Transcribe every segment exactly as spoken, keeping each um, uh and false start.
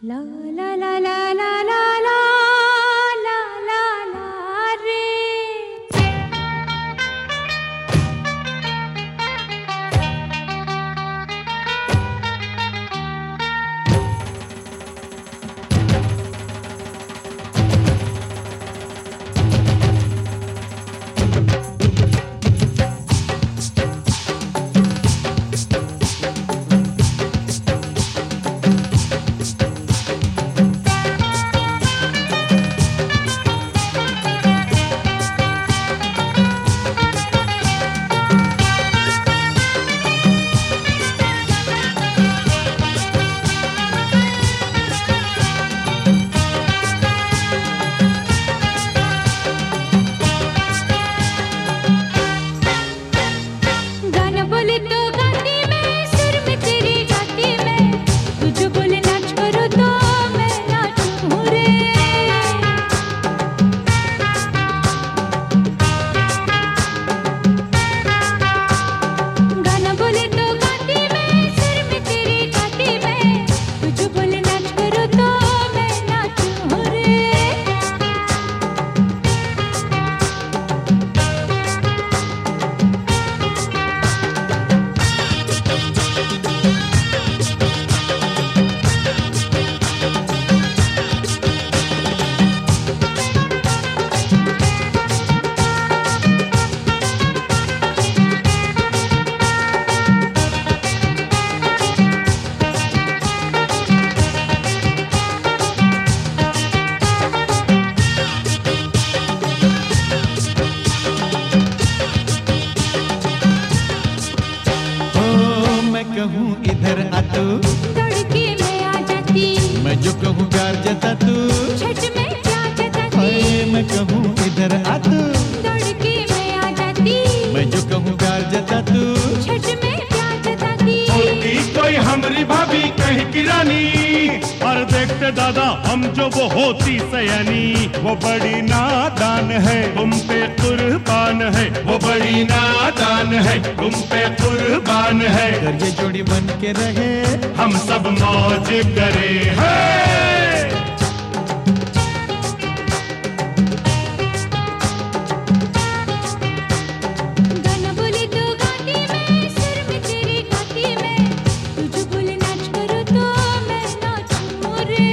ला ला ला ला ला ला ला ला ला ला रे। कहूँ इधर आ तू दौड़के मैं आ जाती, मैं जो कहूँ प्यार जता तू छठ में प्यार जताती। मैं कहूँ इधर आ तू दौड़के मैं आ जाती, मैं जो कहूँ प्यार जता तू छठ में प्यार जताती। होती कोई हमरी भाभी कहीं की रानी, और देखते दादा हम जो वो होती सयानी। वो बड़ी नादान है तुम पे कुर्बान है, वो बड़ी नादान है तुम पे कुर्बान है। अगर ये जोड़ी बन के रहे हम सब मौज करे हैं। गाना बोले तो गाती मैं, सुर में तेरे गाती मैं, तुझे बोले नाच करो तो मैं नाचूं रे।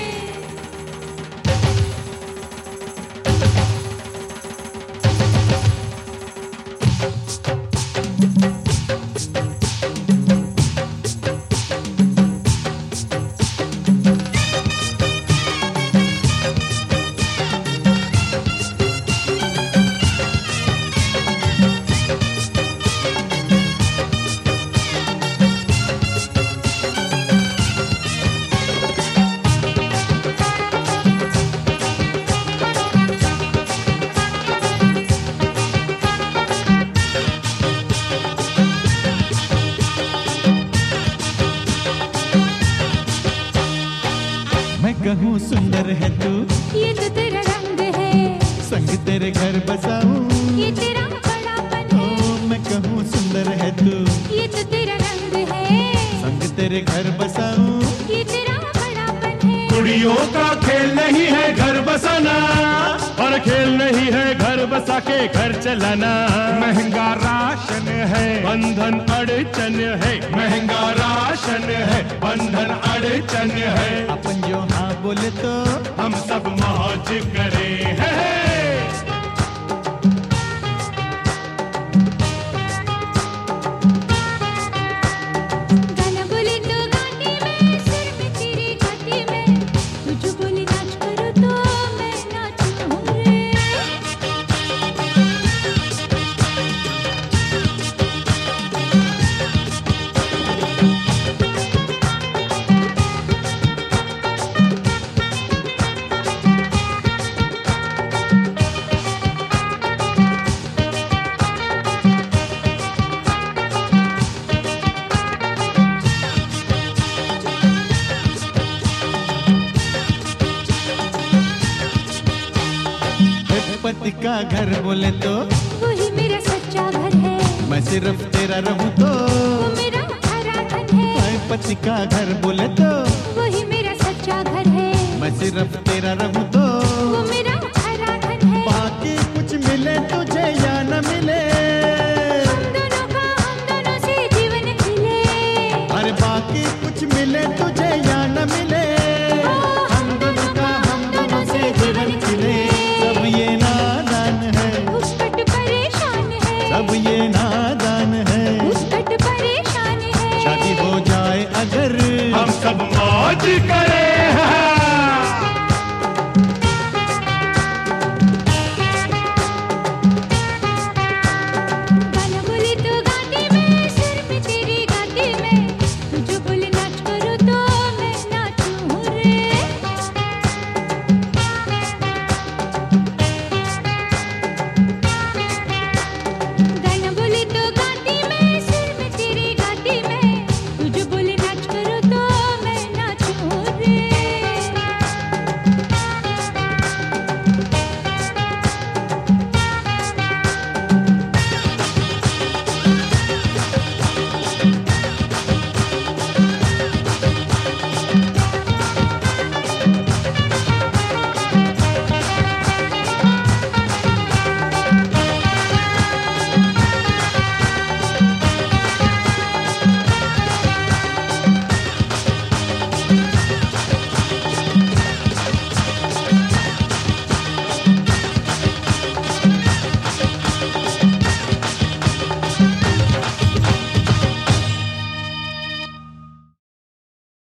मैं कहूँ सुंदर है तू, ये तो तेरा रंग है, संग तेरे घर बसाऊं। ये तेरा बड़ापन है। ओ मैं कहूँ सुंदर है तू, ये तो तेरा रंग है, संग तेरे घर बसाऊं। ये तेरा बड़ापन है। कुड़ियों का खेल नहीं है घर बसाना, और खेल नहीं है घर बसा के घर चलाना। महंगा राशन है बंधन अड़चन है, महंगा राशन है बंधन अड़चन है। अपन जो हाँ बोले तो हम सब मौज करे हैं। गाना बोले तो गाती मैं, सुर में तेरे गाती मैं, तुझे बोले नाच करो तो मैं नाचूं रे। पति का घर बोले तो वही मेरा सच्चा घर है, मैं सिर्फ तेरा रहूं तो वो मेरा हरा धन है। पति का घर बोले तो वही मेरा सच्चा सिर्फ तेरा रहूं तो वो मेरा खरा धन है। बाकी कुछ मिले तुझे या न मिले, हम दोनों का हम दोनों से जीवन खिले। अरे बाकी कुछ मिले तुझे या न मिले, हम दोनों का हम दोनों से जीवन खिले। सब ये नादान है, घुसपट परेशान है। सब ये नादान है, घुसपट परेशान है। शादी हो जाए अगर हम सब मौज करें।